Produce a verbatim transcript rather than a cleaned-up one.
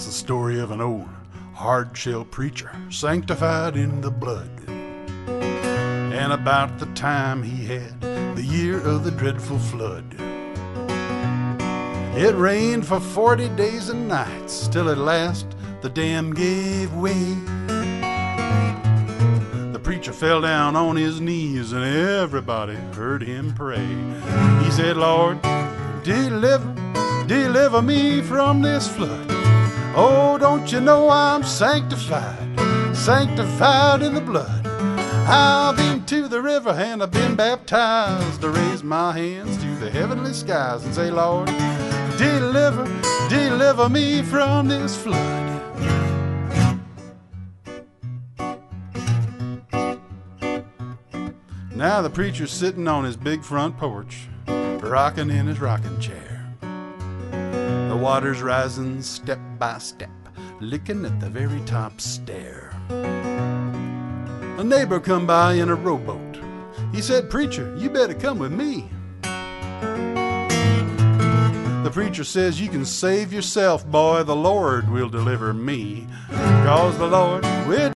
It's the story of an old hard-shell preacher sanctified in the blood. And about the time he had the year of the dreadful flood, it rained for forty days and nights, till at last the dam gave way. The preacher fell down on his knees and everybody heard him pray. He said, "Lord, deliver, deliver me from this flood. Oh, don't you know I'm sanctified, sanctified in the blood. I've been to the river and I've been baptized to raise my hands to the heavenly skies and say, Lord, deliver, deliver me from this flood." Now the preacher's sitting on his big front porch, rocking in his rocking chair. The water's rising step by step, licking at the very top stair. A neighbor come by in a rowboat. He said, "Preacher, you better come with me." The preacher says, "You can save yourself, boy. The Lord will deliver me, 'cause the Lord will